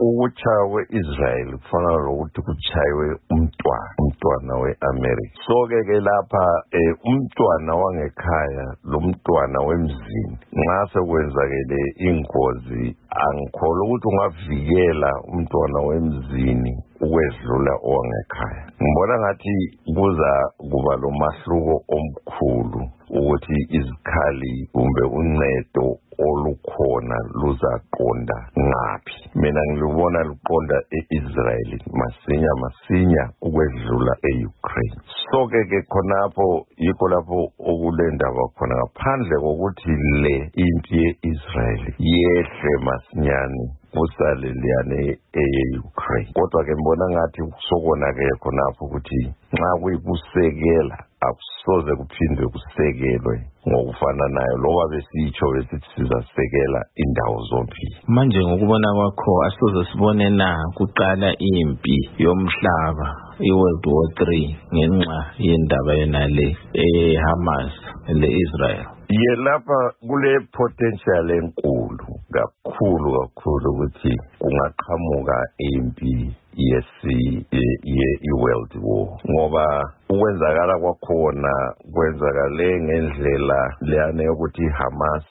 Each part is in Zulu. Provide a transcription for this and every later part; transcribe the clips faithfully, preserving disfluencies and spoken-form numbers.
ukuchawe Israel kufana lokuthi kuchawe umntwana umntwana weAmerica. So ke ke lapha umntwana wangekhaya lo mntwana wemzini nxa sekwenzakele ingozi angikholwa ukuthi ungavikela umntwana wemzini ukwedlula owangekhaya. Ngibona ngathi kuza kuba lo mahluko omkhulu ukuthi izikhali kumbe uncedo olukhona luzaqonda ngaphi. Mina ngilubona luqonda eIsrael masinya masinya ukwedlula eUkraine. So ke ke khonapho yikho lapho okulendaba khona ngaphandle kokuthi le impi yeIsrael yehle masinyane kusale liyane eUkraine. Kodwa ke ngibona ngathi sokona ke khonapho ukuthi nxa kuyikusekela akusoze kuphindwe kusekelwe ngokufana nayo loba besitsho besithi sizasekela indawo zombili. Manje ngokubona kwakho asoze sibone na kuqala impi yomhlaba iWorld War three ngenxa yendaba yenale eHamas leIsrael? Ye lapha kule potential enkulu kakhulu kakhulu ukuthi kungaqhamuka impi yesi ye iWorld War ngoba ukwenzakala kwakhona kwenzakale ngendlela leyane yokuthi Hamas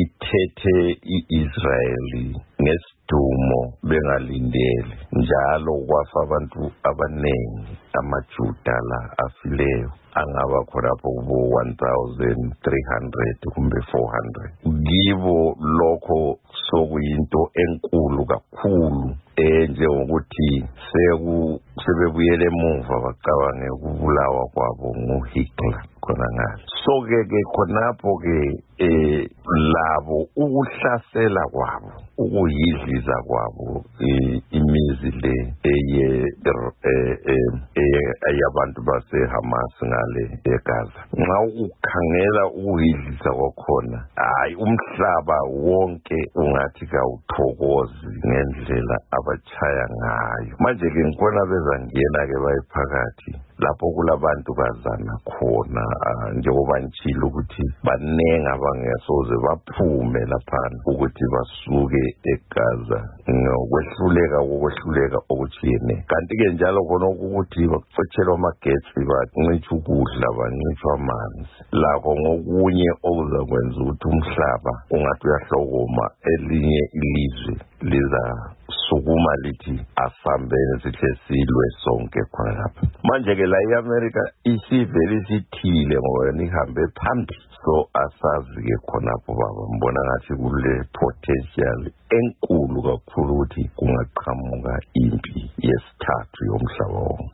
ithethe iIsrael ngesidumo bengalindele njalo kwafa abantu abanengi amaJuda la afileyo angaba khonapho kubo one thousand three hundred kumbe four hundred. Gibo lokho sokuyinto enkulu kakhulu enjengokuthi seku sebebuyele emuva bacabange ukubulawa kwabo nguHitler khona ngale. So ke ke khonapho ke eh labo ukuhlasela kwabo ukuyidliza kwabo imizi le eye ayabantu baseHamas ngale eGaza. Nxa ukhangela ukuyidliza kwakhona hayi umhlaba wonke ungathi kawuthokozi ngendlela abachaya ngayo. Manje ke ngibona bezangena ke bayiphakathi lapho kulabantu kazana khona njengoba ngitshilo ukuthi banenga bangesoze baphume lapha ukuthi basuke eGaza ngokwehluleka kokwehluleka okuthiyene. Kanti ke njalo khona ukuthi bacetshelwa amagetsi bancitsha ukudla bancitsha amanzi lakho ngokunye okuzakwenza ukuthi umhlaba ungathi uyahlokoma elinye ilizwe liza sukuma lithi asambene sihle silwe sonke khona lapha. Manje ke la iAmerica isivele isithile ngoba nihambe phambili. So asazi ke khonapho baba mbona ngathi kule potential enkulu kakhulu ukuthi kungaqhamuka impi yesithathu yomhlaba wonke.